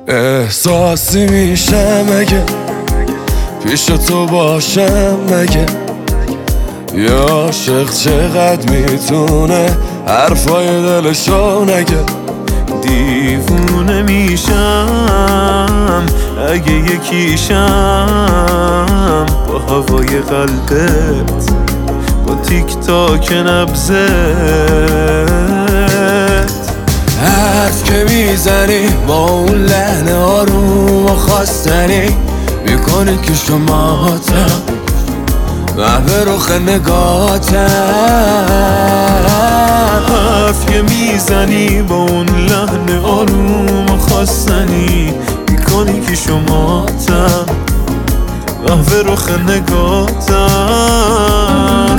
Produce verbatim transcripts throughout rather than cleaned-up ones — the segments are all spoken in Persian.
احساسی میشه مگه پیش تو باشم مگه؟ یا عاشق چقدر میتونه حرفای دلشو نگه؟ دیوونه میشم اگه یکیشم با هوای قلبت، با تیک تاک نبضت. حرف که میزنی با اون لحن آروم و خواستنی میکنی که شماتم محو رخ نگاتم. حرف که میزنی با اون لحن آروم و خواستنی میکنی که شماتم محو رخ نگاتم.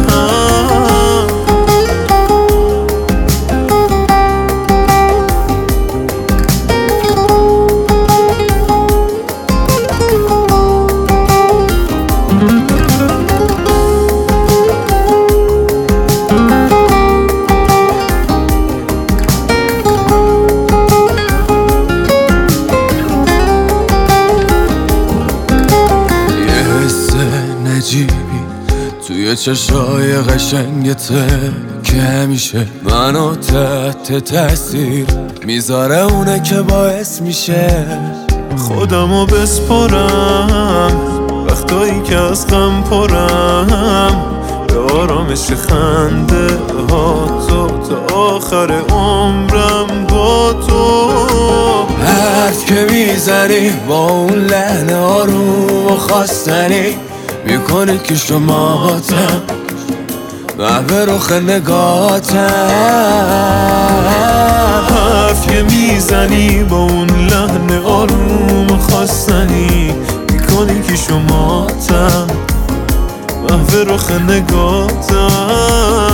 عجیبی توی چشای قشنگته که همیشه منو تحت تاثیر میذاره، اونه که باعث میشه خودمو بسپرم وقتایی که از غم پرم، به آرامش خنده ها تو تا آخر عمرم با تو. حرف که میزنی با اون لحن آروم و خواستنی میکنه که شماتم محو رخ نگاتم. حرف که میزنی با اون لحن آروم و خواستنی میکنی که شماتم محو رخ نگاتم.